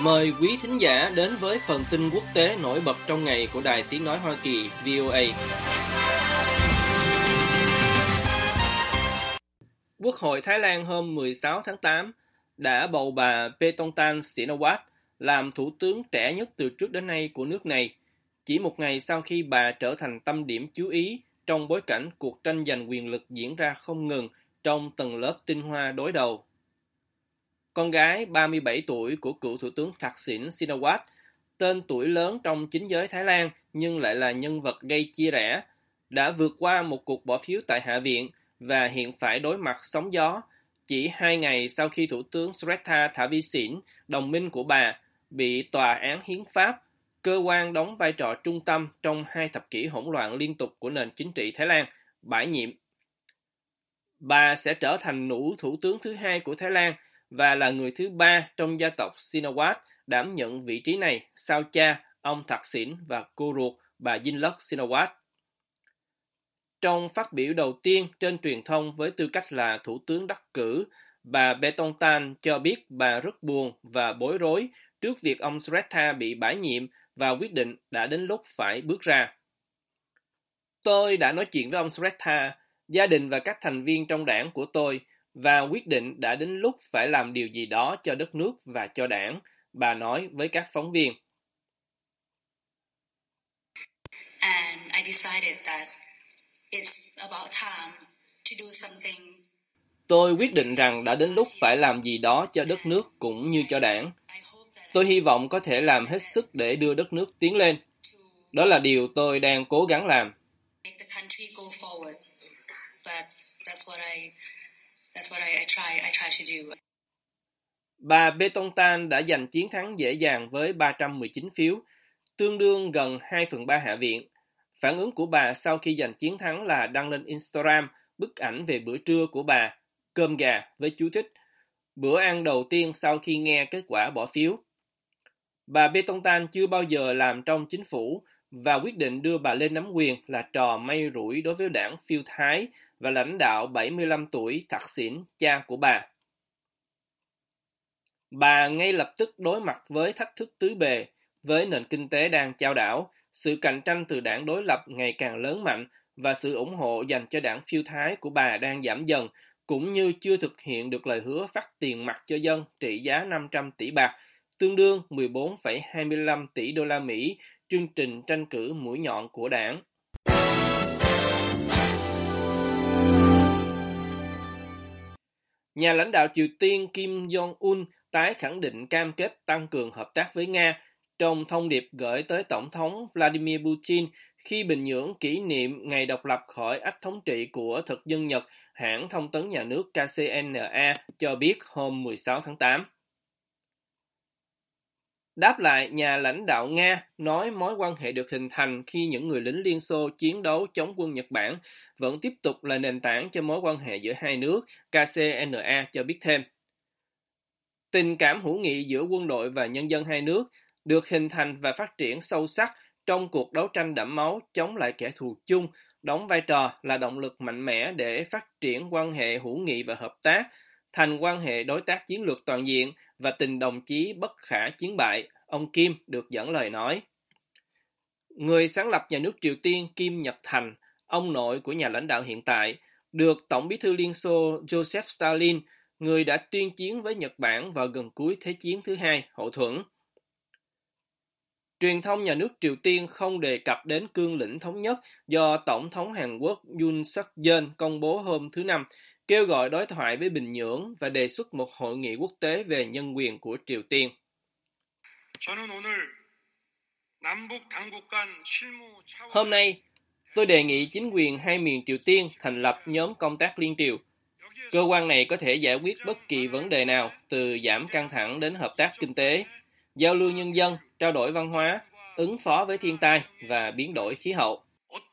Mời quý thính giả đến với phần tin quốc tế nổi bật trong ngày của Đài Tiếng Nói Hoa Kỳ VOA. Quốc hội Thái Lan hôm 16 tháng 8 đã bầu bà Paetongtarn Shinawatra làm thủ tướng trẻ nhất từ trước đến nay của nước này, chỉ một ngày sau khi bà trở thành tâm điểm chú ý trong bối cảnh cuộc tranh giành quyền lực diễn ra không ngừng trong tầng lớp tinh hoa đối đầu. Con gái 37 tuổi của cựu thủ tướng Thaksin Shinawatra, tên tuổi lớn trong chính giới Thái Lan nhưng lại là nhân vật gây chia rẽ, đã vượt qua một cuộc bỏ phiếu tại Hạ viện và hiện phải đối mặt sóng gió chỉ 2 ngày sau khi Thủ tướng Srettha Thavisin, đồng minh của bà, bị Tòa án Hiến pháp, cơ quan đóng vai trò trung tâm trong 2 thập kỷ hỗn loạn liên tục của nền chính trị Thái Lan, bãi nhiệm. Bà sẽ trở thành nữ thủ tướng thứ 2 của Thái Lan và là người thứ 3 trong gia tộc Shinawatra đảm nhận vị trí này sau cha, ông Thaksin và cô ruột bà Yingluck Shinawatra. Trong phát biểu đầu tiên trên truyền thông với tư cách là thủ tướng đắc cử, bà Paetongtarn cho biết bà rất buồn và bối rối trước việc ông Srettha bị bãi nhiệm và quyết định đã đến lúc phải bước ra. Tôi đã nói chuyện với ông Srettha, gia đình và các thành viên trong đảng của tôi và quyết định đã đến lúc phải làm điều gì đó cho đất nước và cho đảng, bà nói với các phóng viên. And I decided that it's about time to do something. Tôi quyết định rằng đã đến lúc phải làm gì đó cho đất nước cũng như cho đảng. Tôi hy vọng có thể làm hết sức để đưa đất nước tiến lên. Đó là điều tôi đang cố gắng làm. Bà Paetongtarn đã giành chiến thắng dễ dàng với 319 phiếu, tương đương gần 2/3 Hạ viện. Phản ứng của bà sau khi giành chiến thắng là đăng lên Instagram bức ảnh về bữa trưa của bà, cơm gà với chú thích, bữa ăn đầu tiên sau khi nghe kết quả bỏ phiếu. Bà Paetongtarn chưa bao giờ làm trong chính phủ và quyết định đưa bà lên nắm quyền là trò may rủi đối với đảng phiêu Thái và lãnh đạo 75 tuổi Thaksin, cha của bà. Bà ngay lập tức đối mặt với thách thức tứ bề, với nền kinh tế đang chao đảo, sự cạnh tranh từ đảng đối lập ngày càng lớn mạnh và sự ủng hộ dành cho đảng phiêu Thái của bà đang giảm dần, cũng như chưa thực hiện được lời hứa phát tiền mặt cho dân trị giá 500 tỷ bạc, tương đương 14,25 tỷ đô la Mỹ, chương trình tranh cử mũi nhọn của đảng. Nhà lãnh đạo Triều Tiên Kim Jong-un tái khẳng định cam kết tăng cường hợp tác với Nga trong thông điệp gửi tới Tổng thống Vladimir Putin khi Bình Nhưỡng kỷ niệm ngày độc lập khỏi ách thống trị của thực dân Nhật, hãng thông tấn nhà nước KCNA cho biết hôm 16 tháng 8. Đáp lại, nhà lãnh đạo Nga nói mối quan hệ được hình thành khi những người lính Liên Xô chiến đấu chống quân Nhật Bản vẫn tiếp tục là nền tảng cho mối quan hệ giữa hai nước, KCNA cho biết thêm. Tình cảm hữu nghị giữa quân đội và nhân dân hai nước được hình thành và phát triển sâu sắc trong cuộc đấu tranh đẫm máu chống lại kẻ thù chung, đóng vai trò là động lực mạnh mẽ để phát triển quan hệ hữu nghị và hợp tác, thành quan hệ đối tác chiến lược toàn diện và tình đồng chí bất khả chiến bại, ông Kim được dẫn lời nói. Người sáng lập nhà nước Triều Tiên Kim Nhật Thành, ông nội của nhà lãnh đạo hiện tại, được Tổng bí thư Liên Xô Joseph Stalin, người đã tuyên chiến với Nhật Bản vào gần cuối Thế chiến thứ hai, hậu thuẫn. Truyền thông nhà nước Triều Tiên không đề cập đến cương lĩnh thống nhất do Tổng thống Hàn Quốc Yoon suk yeol công bố hôm thứ Năm, kêu gọi đối thoại với Bình Nhưỡng và đề xuất một hội nghị quốc tế về nhân quyền của Triều Tiên. Hôm nay, tôi đề nghị chính quyền hai miền Triều Tiên thành lập nhóm công tác liên triều. Cơ quan này có thể giải quyết bất kỳ vấn đề nào, từ giảm căng thẳng đến hợp tác kinh tế, giao lưu nhân dân, trao đổi văn hóa, ứng phó với thiên tai và biến đổi khí hậu.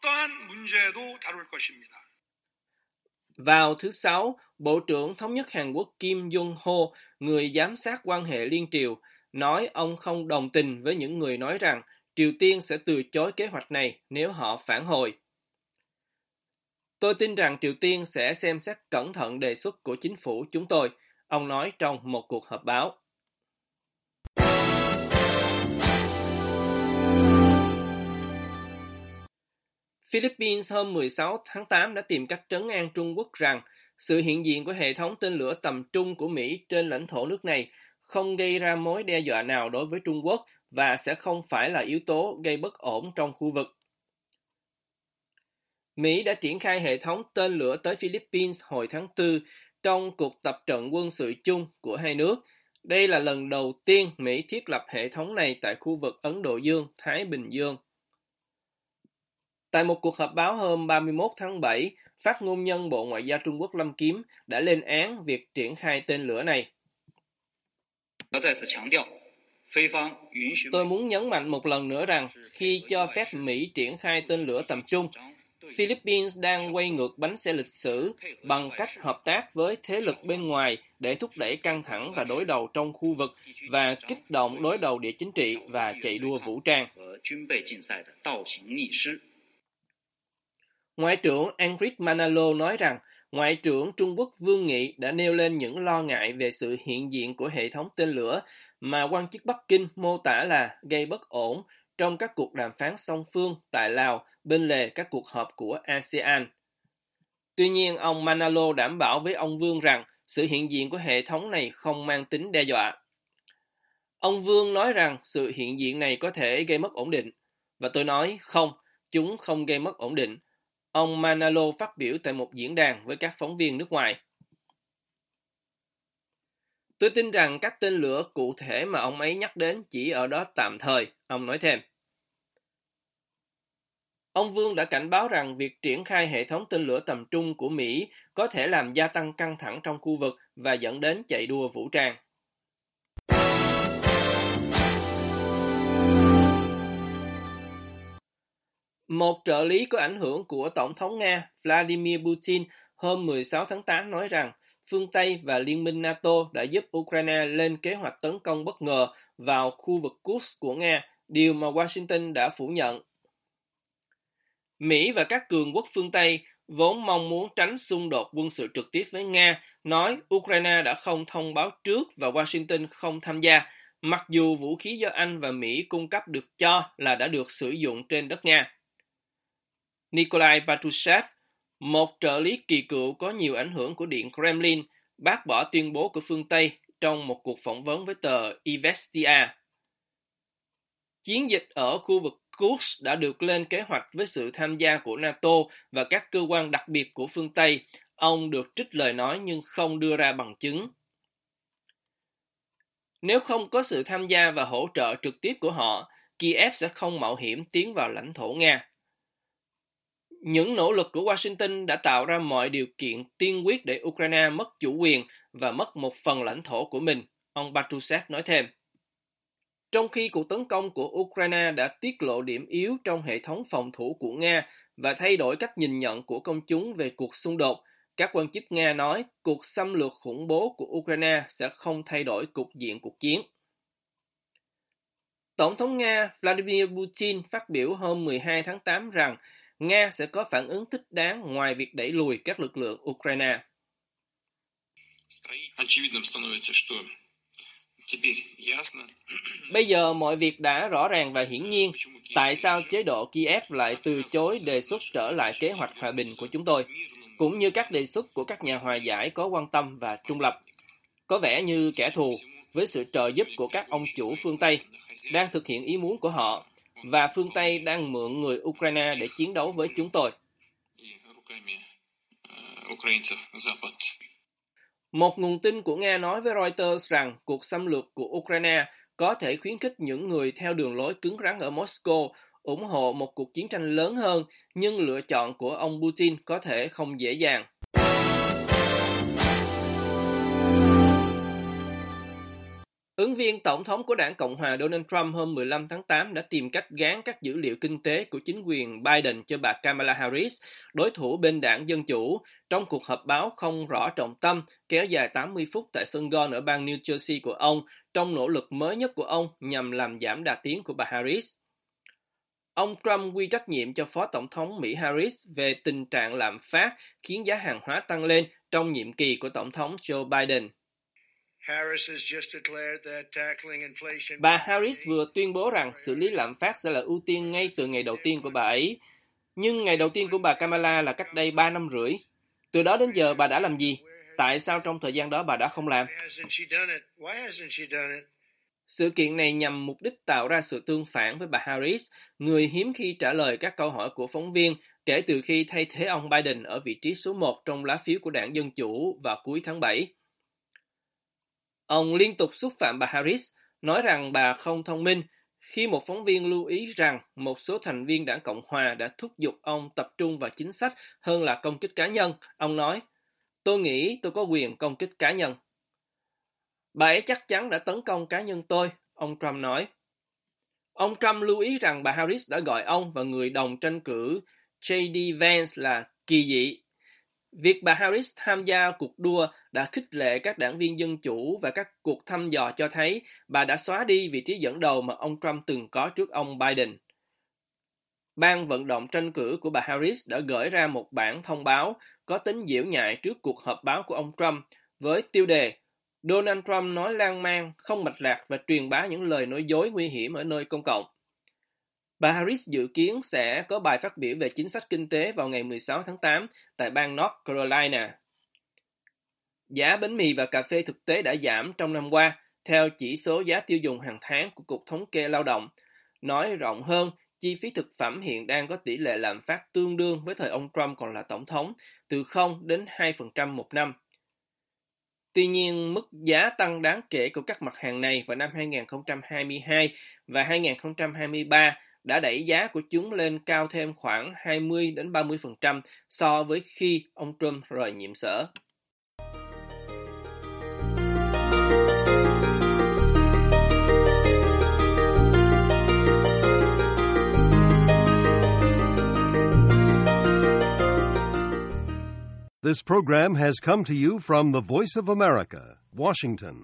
Vào thứ Sáu, Bộ trưởng Thống nhất Hàn Quốc Kim Jong-ho, người giám sát quan hệ liên triều, nói ông không đồng tình với những người nói rằng Triều Tiên sẽ từ chối kế hoạch này nếu họ phản hồi. Tôi tin rằng Triều Tiên sẽ xem xét cẩn thận đề xuất của chính phủ chúng tôi, ông nói trong một cuộc họp báo. Philippines hôm 16 tháng 8 đã tìm cách trấn an Trung Quốc rằng sự hiện diện của hệ thống tên lửa tầm trung của Mỹ trên lãnh thổ nước này không gây ra mối đe dọa nào đối với Trung Quốc và sẽ không phải là yếu tố gây bất ổn trong khu vực. Mỹ đã triển khai hệ thống tên lửa tới Philippines hồi tháng 4 trong cuộc tập trận quân sự chung của hai nước. Đây là lần đầu tiên Mỹ thiết lập hệ thống này tại khu vực Ấn Độ Dương-Thái Bình Dương. Tại một cuộc họp báo hôm 31 tháng 7, phát ngôn nhân Bộ Ngoại giao Trung Quốc Lâm Kiếm đã lên án việc triển khai tên lửa này. Tôi muốn nhấn mạnh một lần nữa rằng khi cho phép Mỹ triển khai tên lửa tầm trung, Philippines đang quay ngược bánh xe lịch sử bằng cách hợp tác với thế lực bên ngoài để thúc đẩy căng thẳng và đối đầu trong khu vực và kích động đối đầu địa chính trị và chạy đua vũ trang. Ngoại trưởng Enrique Manalo nói rằng Ngoại trưởng Trung Quốc Vương Nghị đã nêu lên những lo ngại về sự hiện diện của hệ thống tên lửa mà quan chức Bắc Kinh mô tả là gây bất ổn trong các cuộc đàm phán song phương tại Lào bên lề các cuộc họp của ASEAN. Tuy nhiên, ông Manalo đảm bảo với ông Vương rằng sự hiện diện của hệ thống này không mang tính đe dọa. Ông Vương nói rằng sự hiện diện này có thể gây mất ổn định, và tôi nói không, chúng không gây mất ổn định. Ông Manalo phát biểu tại một diễn đàn với các phóng viên nước ngoài. Tôi tin rằng các tên lửa cụ thể mà ông ấy nhắc đến chỉ ở đó tạm thời, ông nói thêm. Ông Vương đã cảnh báo rằng việc triển khai hệ thống tên lửa tầm trung của Mỹ có thể làm gia tăng căng thẳng trong khu vực và dẫn đến chạy đua vũ trang. Một trợ lý có ảnh hưởng của Tổng thống Nga Vladimir Putin hôm 16 tháng 8 nói rằng phương Tây và Liên minh NATO đã giúp Ukraine lên kế hoạch tấn công bất ngờ vào khu vực Kursk của Nga, điều mà Washington đã phủ nhận. Mỹ và các cường quốc phương Tây vốn mong muốn tránh xung đột quân sự trực tiếp với Nga, nói Ukraine đã không thông báo trước và Washington không tham gia, mặc dù vũ khí do Anh và Mỹ cung cấp được cho là đã được sử dụng trên đất Nga. Nikolai Patrushev, một trợ lý kỳ cựu có nhiều ảnh hưởng của Điện Kremlin, bác bỏ tuyên bố của phương Tây trong một cuộc phỏng vấn với tờ Izvestia. Chiến dịch ở khu vực Kursk đã được lên kế hoạch với sự tham gia của NATO và các cơ quan đặc biệt của phương Tây. Ông được trích lời nói nhưng không đưa ra bằng chứng. Nếu không có sự tham gia và hỗ trợ trực tiếp của họ, Kiev sẽ không mạo hiểm tiến vào lãnh thổ Nga. Những nỗ lực của Washington đã tạo ra mọi điều kiện tiên quyết để Ukraine mất chủ quyền và mất một phần lãnh thổ của mình, ông Patrushev nói thêm. Trong khi cuộc tấn công của Ukraine đã tiết lộ điểm yếu trong hệ thống phòng thủ của Nga và thay đổi cách nhìn nhận của công chúng về cuộc xung đột, các quan chức Nga nói cuộc xâm lược khủng bố của Ukraine sẽ không thay đổi cục diện cuộc chiến. Tổng thống Nga Vladimir Putin phát biểu hôm 12 tháng 8 rằng Nga sẽ có phản ứng thích đáng ngoài việc đẩy lùi các lực lượng Ukraine. Bây giờ mọi việc đã rõ ràng và hiển nhiên tại sao chế độ Kiev lại từ chối đề xuất trở lại kế hoạch hòa bình của chúng tôi, cũng như các đề xuất của các nhà hòa giải có quan tâm và trung lập. Có vẻ như kẻ thù, với sự trợ giúp của các ông chủ phương Tây, đang thực hiện ý muốn của họ, và phương Tây đang mượn người Ukraine để chiến đấu với chúng tôi. Một nguồn tin của Nga nói với Reuters rằng cuộc xâm lược của Ukraine có thể khuyến khích những người theo đường lối cứng rắn ở Moscow ủng hộ một cuộc chiến tranh lớn hơn, nhưng lựa chọn của ông Putin có thể không dễ dàng. Ứng viên tổng thống của đảng Cộng hòa Donald Trump hôm 15 tháng 8 đã tìm cách gán các dữ liệu kinh tế của chính quyền Biden cho bà Kamala Harris, đối thủ bên đảng Dân Chủ, trong cuộc họp báo không rõ trọng tâm kéo dài 80 phút tại sân golf ở bang New Jersey của ông, trong nỗ lực mới nhất của ông nhằm làm giảm đà tiến của bà Harris. Ông Trump quy trách nhiệm cho Phó Tổng thống Mỹ Harris về tình trạng lạm phát khiến giá hàng hóa tăng lên trong nhiệm kỳ của Tổng thống Joe Biden. Bà Harris vừa tuyên bố rằng xử lý lạm phát sẽ là ưu tiên ngay từ ngày đầu tiên của bà ấy. Nhưng ngày đầu tiên của bà Kamala là cách đây 3 năm rưỡi. Từ đó đến giờ bà đã làm gì? Tại sao trong thời gian đó bà đã không làm? Sự kiện này nhằm mục đích tạo ra sự tương phản với bà Harris, người hiếm khi trả lời các câu hỏi của phóng viên kể từ khi thay thế ông Biden ở vị trí số 1 trong lá phiếu của đảng Dân Chủ vào cuối tháng 7. Ông liên tục xúc phạm bà Harris, nói rằng bà không thông minh. Khi một phóng viên lưu ý rằng một số thành viên đảng Cộng Hòa đã thúc giục ông tập trung vào chính sách hơn là công kích cá nhân, ông nói, tôi nghĩ tôi có quyền công kích cá nhân. Bà ấy chắc chắn đã tấn công cá nhân tôi, ông Trump nói. Ông Trump lưu ý rằng bà Harris đã gọi ông và người đồng tranh cử J.D. Vance là kỳ dị. Việc bà Harris tham gia cuộc đua đã khích lệ các đảng viên Dân Chủ và các cuộc thăm dò cho thấy bà đã xóa đi vị trí dẫn đầu mà ông Trump từng có trước ông Biden. Ban vận động tranh cử của bà Harris đã gửi ra một bản thông báo có tính giễu nhại trước cuộc họp báo của ông Trump với tiêu đề Donald Trump nói lan man, không mạch lạc và truyền bá những lời nói dối nguy hiểm ở nơi công cộng. Bà Harris dự kiến sẽ có bài phát biểu về chính sách kinh tế vào ngày 16 tháng 8 tại bang North Carolina. Giá bánh mì và cà phê thực tế đã giảm trong năm qua, theo chỉ số giá tiêu dùng hàng tháng của Cục Thống kê Lao động. Nói rộng hơn, chi phí thực phẩm hiện đang có tỷ lệ lạm phát tương đương với thời ông Trump còn là tổng thống, từ 0 đến 2% một năm. Tuy nhiên, mức giá tăng đáng kể của các mặt hàng này vào năm 2022 và 2023 đã đẩy giá của chúng lên cao thêm khoảng 20 đến 30% so với khi ông Trump rời nhiệm sở. This program has come to you from the Voice of America, Washington.